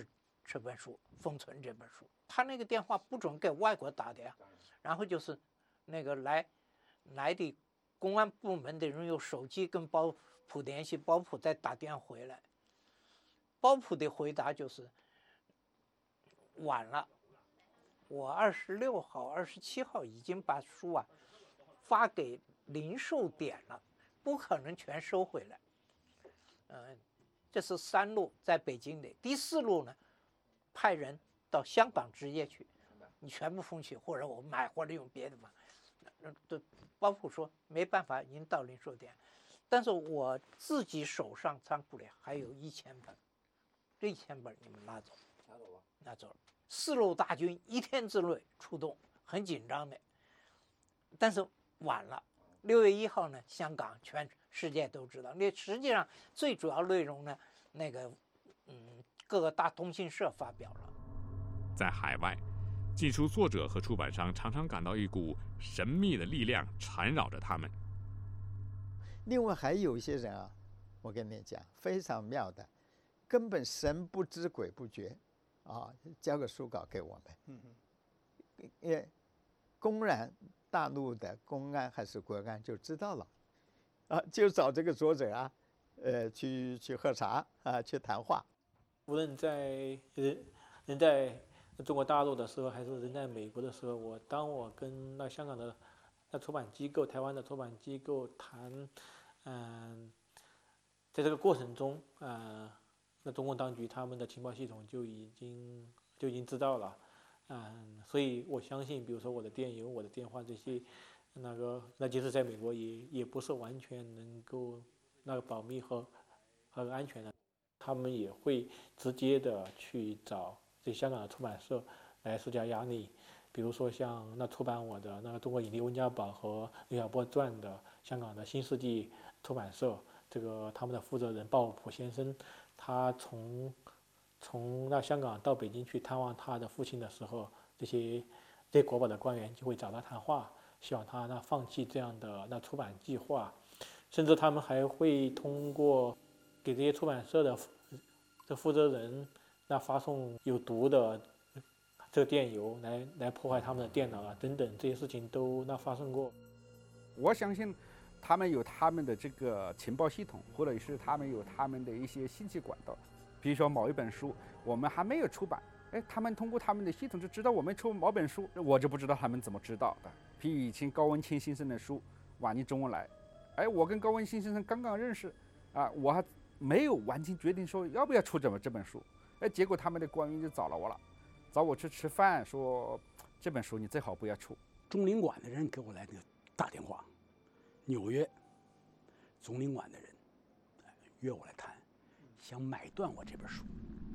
这本书，封存这本书。他那个电话不准给外国打的呀，然后就是那个来来的公安部门的人用手机跟包普联系，包普再打电话回来。包普的回答就是晚了，我二十六号、二十七号已经把书啊发给零售点了，不可能全收回来。嗯，这是三路在北京的，第四路呢，派人到香港直接去，你全部封起，或者我买或者用别的嘛。对，包普说没办法，已经到零售点，但是我自己手上仓库里还有一千本，这一千本你们拿走，拿走了，拿走了。四路大军一天之内出动，很紧张的，但是晚了。六月一号呢，香港全世界都知道。那实际上最主要内容呢，那个嗯，各个大通讯社发表了。 在海外，禁书作者和出版商常常感到一股神秘的力量缠绕着他们。 另外还有一些人啊，我跟你讲，非常妙的，根本神不知鬼不觉，啊，交个书稿给我们，嗯，也公然。大陆的公安还是国安就知道了，啊，就找这个作者啊，呃，去去喝茶啊，去谈话。 无论在人人在中国大陆的时候，还是人在美国的时候，我当我跟那香港的那出版机构、台湾的出版机构谈，嗯、呃，在这个过程中，呃，那中共当局他们的情报系统就已经就已经知道了。嗯，所以我相信，比如说我的电邮、我的电话这些，那个那即使在美国也也不是完全能够那个保密和和安全的，他们也会直接的去找这香港的出版社来施加压力，比如说像那出版我的那个《中国影帝温家宝》和刘晓波传的香港的新世纪出版社，这个他们的负责人鲍普先生，他从从那香港到北京去探望他的父亲的时候，这些这些国宝的官员就会找他谈话，希望他那放弃这样的那出版计划，甚至他们还会通过给这些出版社的这负责人那发送有毒的这个电邮来来破坏他们的电脑啊等等，这些事情都那发生过。 我相信他们有他们的这个情报系统，或者是他们有他们的一些信息管道。比如说某一本书我们还没有出版，哎，他们通过他们的系统就知道我们出某本书，我就不知道他们怎么知道的。比如以前高文清先生的书《晚年中文来》，哎，我跟高文清先生刚刚认识，啊，我还没有完全决定说要不要出这本这本书，哎，结果他们的官员就找了我了，找我去吃饭，说这本书你最好不要出。 中领馆的人给我来个打电话，纽约总领馆的人约我来谈。想买断我这本书，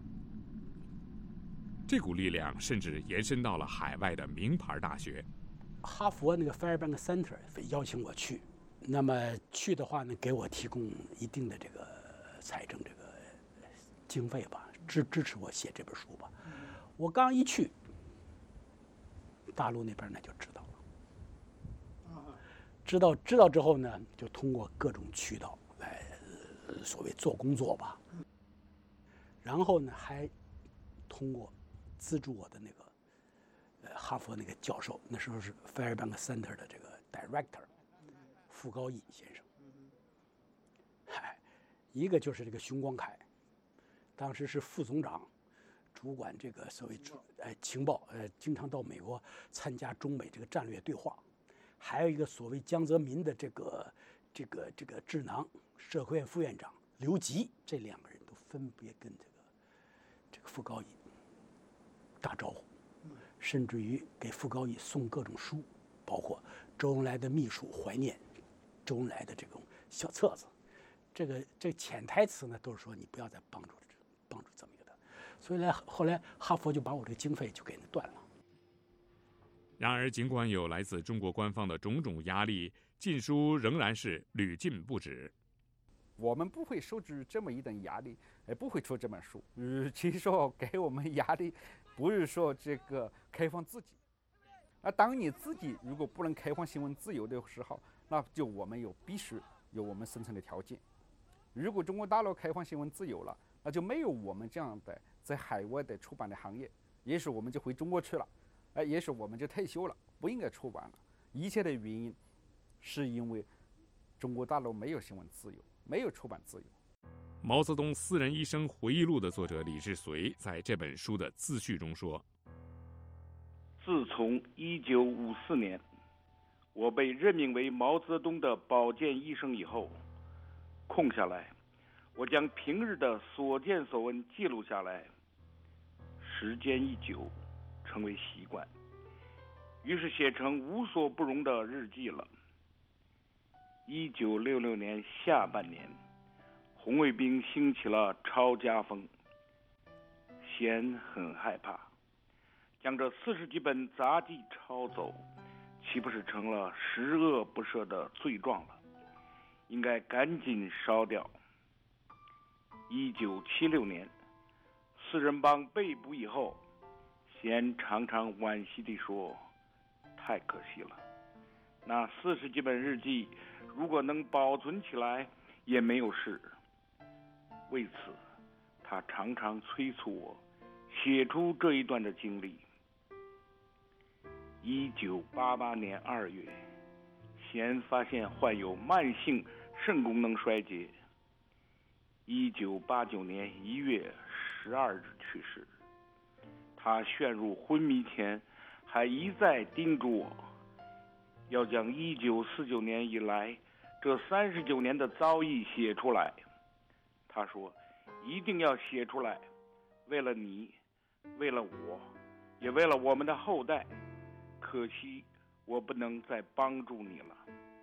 这股力量甚至延伸到了海外的名牌大学。 哈佛那个 Fairbank Center 邀请我去，那么去的话呢，给我提供一定的这个财政这个经费吧，支支持我写这本书吧。我刚一去，大陆那边呢就知道了，知道知道之后呢，就通过各种渠道来所谓做工作吧。然后呢，还通过资助我的那个呃哈佛那个教授，那时候是 Fairbank Center 的这个 Director 傅高义先生，嗨，一个就是这个熊光凯，当时是副总长，主管这个所谓呃情报，呃经常到美国参加中美这个战略对话，还有一个所谓江泽民的这个这个这个智囊社科院副院长刘吉，这两个人都分别跟这个这个傅高义打招呼，甚至于给傅高义送各种书，包括周恩来的秘书怀念周恩来的这种小册子。这个这个潜台词呢，都是说你不要再帮助帮助这么一个的。所以呢，后来哈佛就把我这个经费就给断了。 然而，尽管有来自中国官方的种种压力，禁书仍然是屡禁不止。 我们不会受制这么一等压力，也不会出这本书。与其说给我们压力，不是说这个开放自己。而当你自己如果不能开放新闻自由的时候，那就我们有必须有我们生存的条件。如果中国大陆开放新闻自由了，那就没有我们这样的在海外的出版的行业，也许我们就回中国去了，哎，也许我们就退休了，不应该出版了。一切的原因是因为中国大陆没有新闻自由，没有出版自由。 毛泽东私人一生回忆录的作者李志绥在这本书的自序中说： 自从一九五四年我被任命为毛泽东的保健医生以后，空下来，我将平日的所见所闻记录下来，时间一久，成为习惯，于是写成无所不容的日记了。一九六六年下半年，红卫兵兴起了抄家风，先很害怕，将这四十几本杂记抄走，岂不是成了十恶不赦的罪状了？应该赶紧烧掉。一九七六年，四人帮被捕以后，先常常惋惜地说：“太可惜了，那四十几本日记，如果能保存起来，也没有事。”为此，他常常催促我写出这一段的经历。一九八八年二月，先发现患有慢性肾功能衰竭。一九八九年一月十二日去世。他陷入昏迷前，还一再叮嘱我，要将一九四九年以来这三十九年的遭遇写出来。他说，一定要写出来，为了你，为了我，也为了我们的后代。可惜我不能再帮助你了。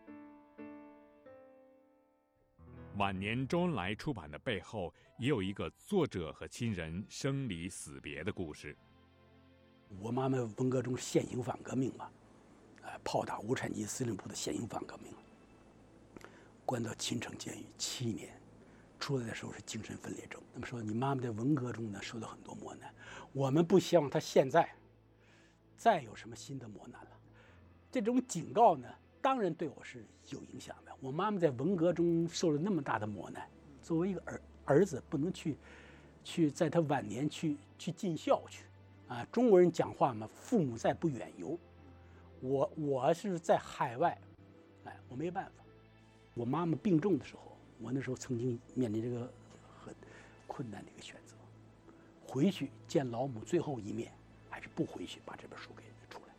晚年周恩来出版的背后，也有一个作者和亲人生离死别的故事。 我妈妈文革中现行反革命嘛，呃，炮打无产阶级司令部的现行反革命，关到秦城监狱七年，出来的时候是精神分裂症。那么说，你妈妈在文革中呢受到很多磨难，我们不希望她现在再有什么新的磨难了。这种警告呢，当然对我是有影响的。我妈妈在文革中受了那么大的磨难，作为一个儿儿子，不能去去在她晚年去去尽孝去。啊，中国人讲话嘛，父母在不远游。我我是在海外，哎，我没办法。我妈妈病重的时候，我那时候曾经面临这个很困难的一个选择：回去见老母最后一面，还是不回去把这本书给出来。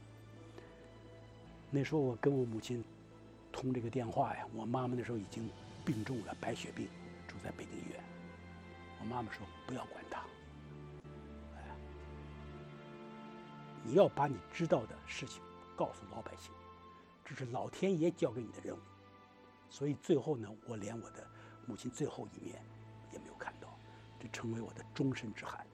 那时候我跟我母亲通这个电话呀，我妈妈那时候已经病重了，白血病，住在北京医院。我妈妈说不要管她。你要把你知道的事情告诉老百姓，这是老天爷交给你的任务。所以最后呢，我连我的母亲最后一面也没有看到，这成为我的终身之憾。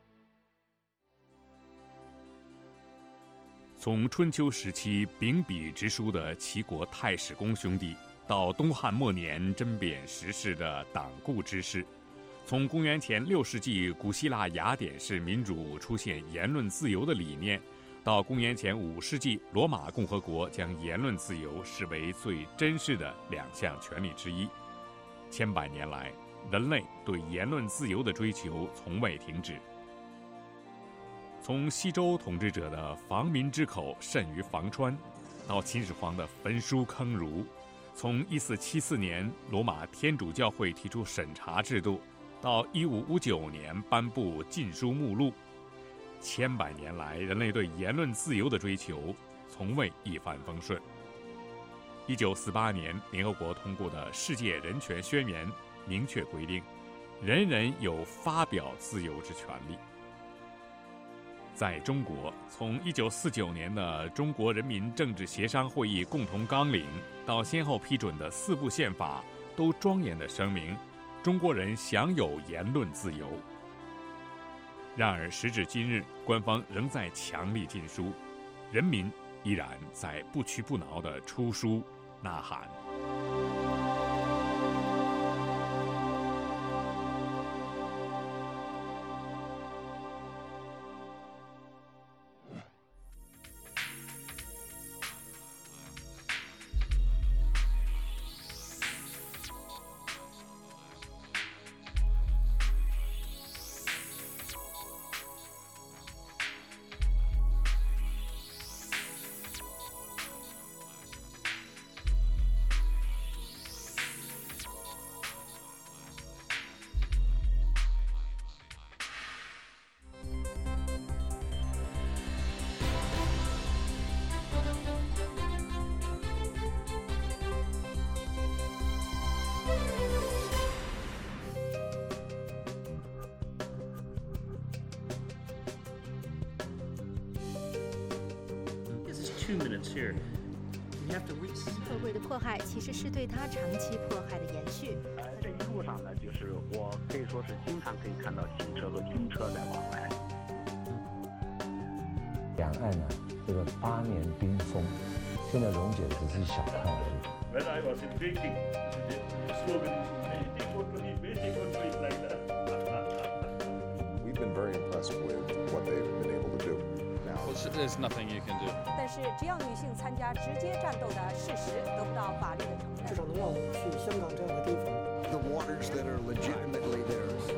从春秋时期秉笔直书的齐国太史公兄弟，到东汉末年针砭时事的党锢之士，从公元前六世纪古希腊雅典式民主出现言论自由的理念，到公元前五世纪罗马共和国将言论自由视为最珍视的两项权利之一，千百年来，人类对言论自由的追求从未停止。从西周统治者的防民之口甚于防川，到秦始皇的焚书坑儒；从一四七四年罗马天主教会提出审查制度，到一五五九年颁布禁书目录，千百年来，人类对言论自由的追求从未一帆风顺。一九四八年，联合国通过的《世界人权宣言》明确规定，人人有发表自由之权利。在中国，从一九四九年的中国人民政治协商会议共同纲领到先后批准的四部宪法，都庄严地声明中国人享有言论自由。然而时至今日，官方仍在强力禁书，人民依然在不屈不挠地出书呐喊。 two minutes here. We have to reach. 社会的迫害其实是对他长期迫害的延续。 这一路上呢，就是我可以说是经常可以看到汽车和军车在往来。 两岸呢，这个八年冰封，现在溶解的只是一小块而已。 When I was in Beijing, the slogan is "Beijing would do it, Beijing would do it" like that. We've been very impressed with what they've been able to do. Well, there's nothing you can do. 但是，只要女性参加直接战斗的事实得不到法律的承认， 至少能让我们去香港这样的地方。 The waters that are legitimately theirs.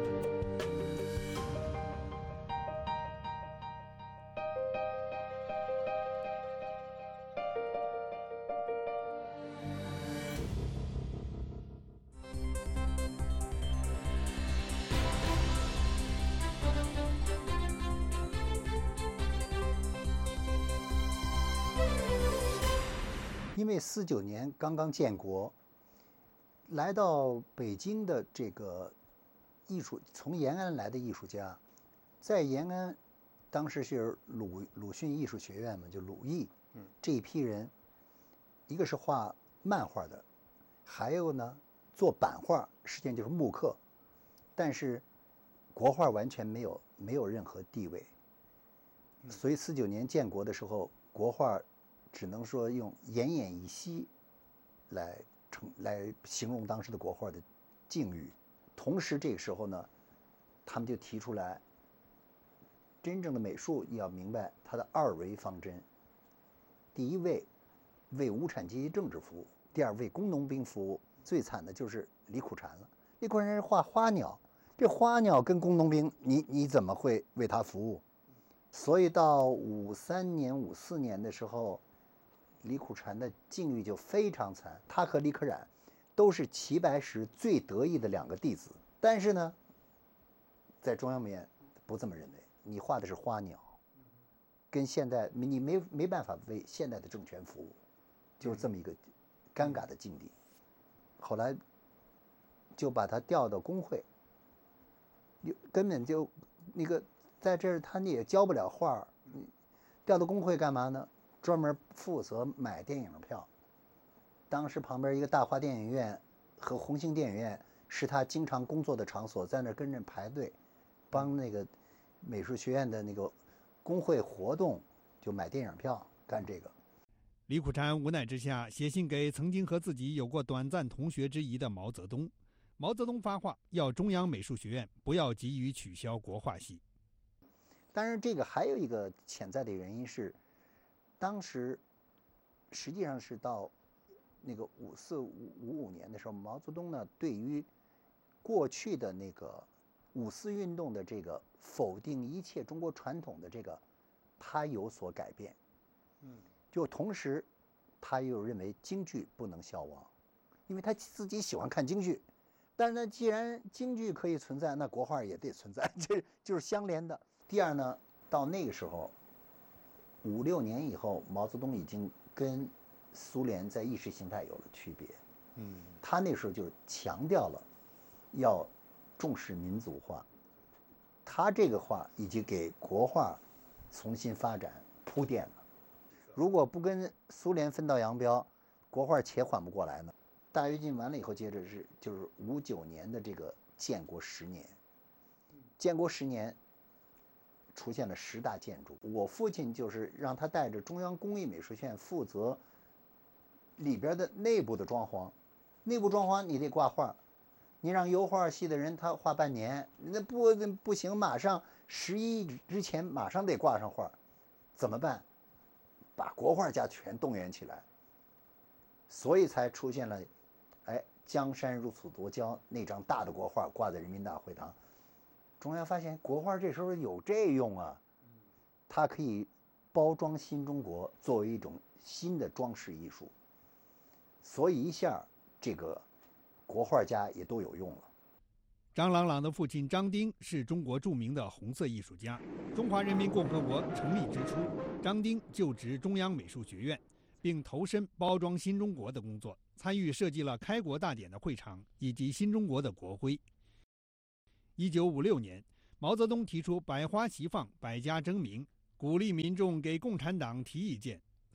因为四九年刚刚建国，来到北京的这个艺术，从延安来的艺术家，在延安，当时是鲁鲁迅艺术学院嘛，就鲁艺，嗯，这一批人，一个是画漫画的，还有呢做版画，实际上就是木刻，但是国画完全没有没有任何地位，所以四九年建国的时候，国画只能说用奄奄一息来成来形容当时的国画的境遇。同时这个时候呢，他们就提出来，真正的美术要明白它的二维方针。第一位为无产阶级政治服务，第二为工农兵服务。最惨的就是李苦禅了。李苦禅是画花鸟，这花鸟跟工农兵，你你怎么会为他服务？所以到五三年、五四年的时候，李苦禅的境遇就非常惨。他和李可染都是齐白石最得意的两个弟子，但是呢，在中央美院不这么认为。你画的是花鸟，跟现代你没没办法为现代的政权服务，就是这么一个尴尬的境地。后来就把他调到工会，根本就那个在这儿他也教不了画，调到工会干嘛呢？专门负责买电影票。当时旁边一个大华电影院和红星电影院是他经常工作的场所，在那跟着排队，帮那个美术学院的那个工会活动就买电影票，干这个。 李苦禅无奈之下，写信给曾经和自己有过短暂同学之谊的毛泽东。毛泽东发话，要中央美术学院不要急于取消国画系。 当然，这个还有一个潜在的原因是，当时实际上是到那个五四五五五年的时候，毛泽东呢对于过去的那个五四运动的这个否定一切中国传统的这个，他有所改变。嗯，就同时，他又认为京剧不能消亡，因为他自己喜欢看京剧。但是呢，既然京剧可以存在，那国画也得存在，这就是相连的。第二呢，到那个时候，五六年以后，毛泽东已经跟苏联在意识形态有了区别。嗯，他那时候就强调了要重视民族化，他这个话已经给国画重新发展铺垫了。如果不跟苏联分道扬镳，国画且缓不过来呢。大跃进完了以后，接着是就是五九年的这个建国十年，建国十年出现了十大建筑。我父亲就是让他带着中央工艺美术学院负责里边的内部的装潢，内部装潢你得挂画，你让油画系的人他画半年，那不不行，马上十一之前马上得挂上画，怎么办？把国画家全动员起来，所以才出现了，哎，江山如此多娇那张大的国画挂在人民大会堂。中央发现国画这时候有这用啊，它可以包装新中国，作为一种新的装饰艺术，所以一下这个国画家也都有用了。 张朗朗的父亲张丁是中国著名的红色艺术家。中华人民共和国成立之初，张丁就职中央美术学院，并投身包装新中国的工作，参与设计了开国大典的会场以及新中国的国徽。一九五六年，毛泽东提出百花齐放、百家争鸣，鼓励民众给共产党提意见。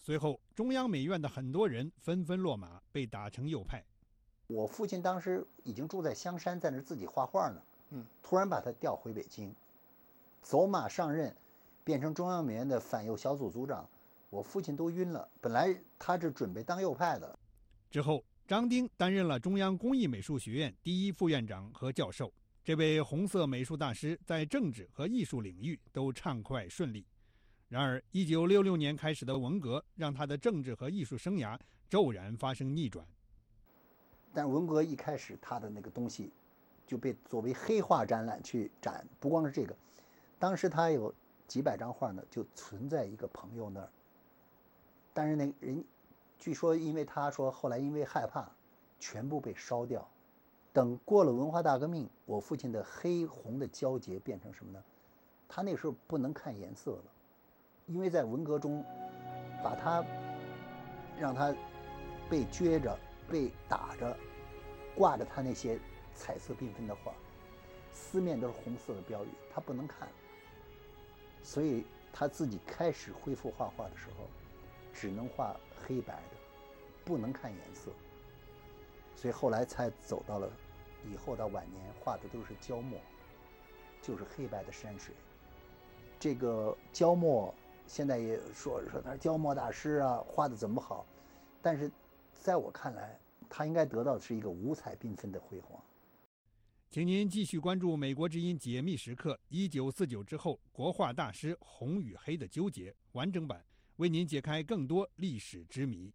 随后，中央美院的很多人纷纷落马，被打成右派。 我父亲当时已经住在香山，在那儿自己画画呢。 嗯， 突然把他调回北京，走马上任，变成中央美院的反右小组组长。我父亲都晕了。本来他是准备当右派的。 之后，张丁担任了中央工艺美术学院第一副院长和教授。这位红色美术大师在政治和艺术领域都畅快顺利。然而，一九六六年开始的文革让他的政治和艺术生涯骤然发生逆转。 但文革一开始，他的那个东西就被作为黑画展览去展。不光是这个，当时他有几百张画呢，就存在一个朋友那儿。但是那人，据说因为他说后来因为害怕，全部被烧掉。等过了文化大革命，我父亲的黑红的交结变成什么呢？他那时候不能看颜色了，因为在文革中，把他让他被撅着、被打着，挂着他那些彩色缤纷的画，四面都是红色的标语，他不能看。所以他自己开始恢复画画的时候，只能画黑白的，不能看颜色。所以后来才走到了以后到晚年画的都是焦墨，就是黑白的山水。这个焦墨现在也说说他是焦墨大师啊，画的怎么好？但是在我看来，他应该得到的是一个五彩缤纷的辉煌。 请您继续关注《美国之音解密时刻》一九四九之后国画大师红与黑的纠结完整版，为您解开更多历史之谜。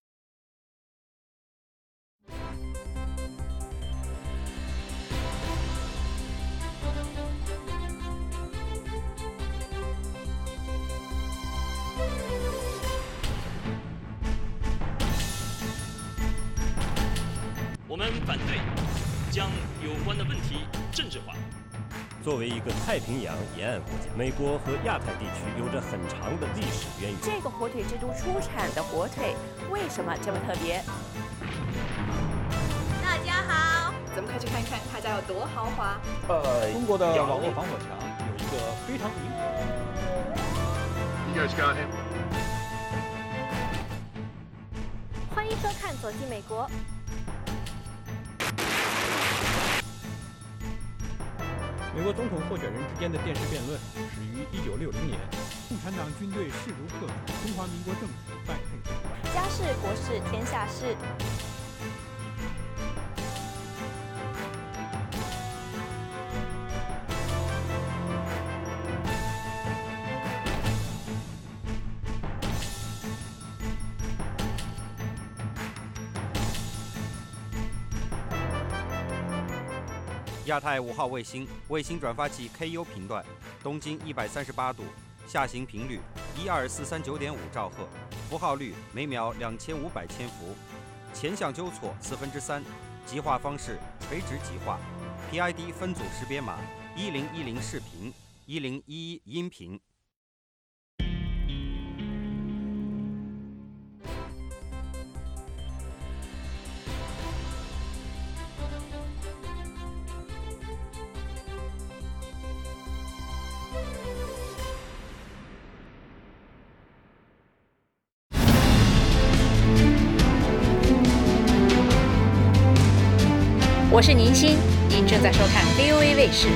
我们反对将有关的问题政治化。 作为一个太平洋沿岸国家，美国和亚太地区有着很长的历史渊源。 这个火腿之都出产的火腿为什么这么特别？大家好，咱们快去看看他家有多豪华。 呃，中国的网络防火墙有一个非常明。 You guys got him. 欢迎收看《走进美国》。 美国总统候选人之间的电视辩论始于一九六零年。 共产党军队势如破竹，中华民国政府败退失败。 家事国事天下事。 亚太五号卫星卫星转发器 K U 频段，东经一百三十八度，下行频率一二四三九点五兆赫，符号率每秒两千五百千伏，前向纠错四分之三，极化方式垂直极化 ，P I D 分组识别码一零一零视频，一零一一音频。 我是宁欣，您正在收看 V O A 卫视。